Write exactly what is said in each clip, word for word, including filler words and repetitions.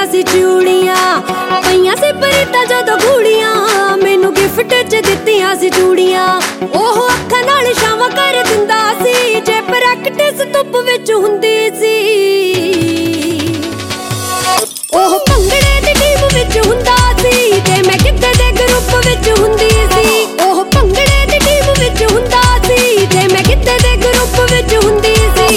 दित्तियां सी चूड़ियां पईयां सी परीतां जदों गूड़ियां मैनू गिफ्ट च दित्तियां सी चूड़ियां ओह अखां नाल छावां कर दिंदा सी जे प्रैक्टिस धुप विच हुंदी सी ओह भंगड़े दी टीम विच हुंदा सी ते मैं गिद्दे दे ग्रुप विच हुंदी सी ओह भंगड़े दी टीम विच हुंदा सी ते मैं गिद्दे दे ग्रुप विच हुंदी सी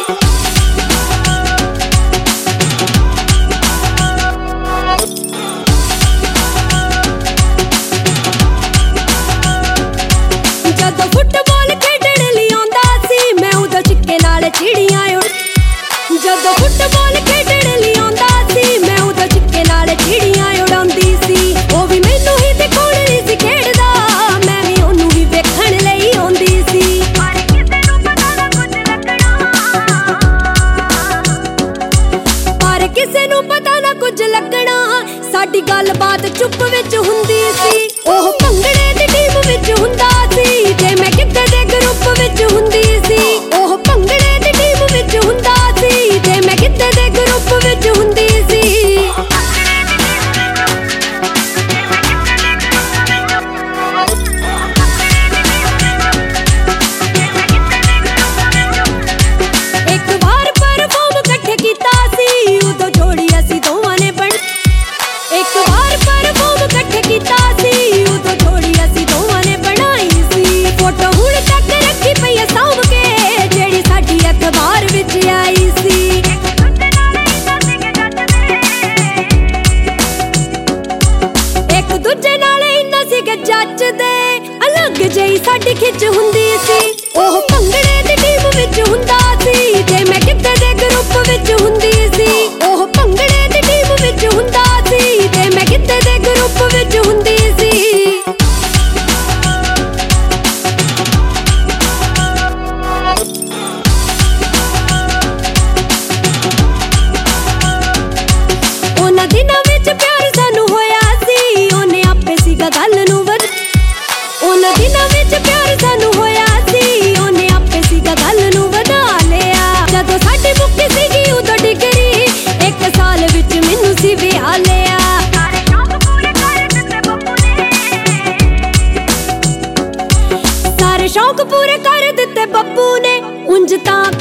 जदों फुटबॉल खेडण लई आउंदा सी मैं उदों चिक्के नाल चिड़ियां उड़ जदों फुटबॉल खेडण लई आउंदा सी मैं उदों चिक्के नाल चिड़ियां उड़ाउंदी सी ओह वी मैनू ही दिखाउण लई सी खेडदा मैं वी ओनू ही वेखण लई आउंदी सी पर किसे नूं पता ना कुछ लगना साडी गलबात चुप विच हुंदी सी ओह भंगड़े दी टीम विच हुंदा सी ते मैं गिद्दे दे ग्रुप विच हुंदी सी ओह भंगड़े दी टीम विच हुंदा सी ते मैं गिद्दे दे ग्रुप विच हुंदी सी एक बार परफॉर्म इकट्ठे कीता सी उदों जोड़ी असीं दोवां ने बण एक बार परफॉर्म इकट्ठे कीता सी उदों जोड़ी असीं दोवां ने बनाई सी फोटो हुण तक रखी पई ऐ साਂਭ के जेड़ी साडी अखबार विच आई सी एक दूजे नाल इन्ना सीगे जचदे अलग जही साडी खिच हुंदी सी ओह भंगड़े दी टीम विच हुंदा सी ते मैं गिद्दे दे ग्रुप विच हुंदी सी ओह भंगड़े दी टीम विच हुंदा सी ते मैं गिद्दे दे ग्रुप विच हुंदी सी उन्हां दिनां विच प्यार सानू होया सी ओने आपे सीगा गल नूं वध उन्हां दिनां विच प्यार सानू होया सी ओने आपे सीगा गल नूं वधा लिया जदों साडी मुक्की सीगी उदों डिग्री एक साल विच मैनू सी विआह लिया सारे शौक पूरे कर दित्ते बब्बू ने उंज तां